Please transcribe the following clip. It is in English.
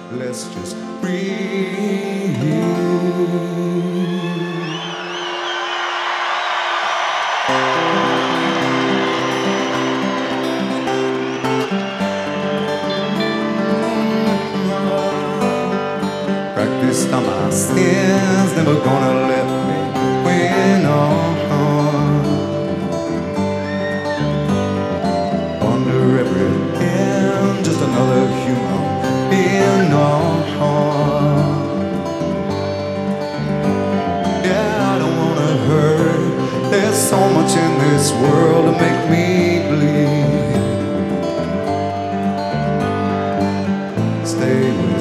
Let's just breathe. Practiced on my sins, never gonna let me win on. Under every end, just another human being on. Yeah, I don't wanna hurt. There's so much in this world to make me bleed. Stay with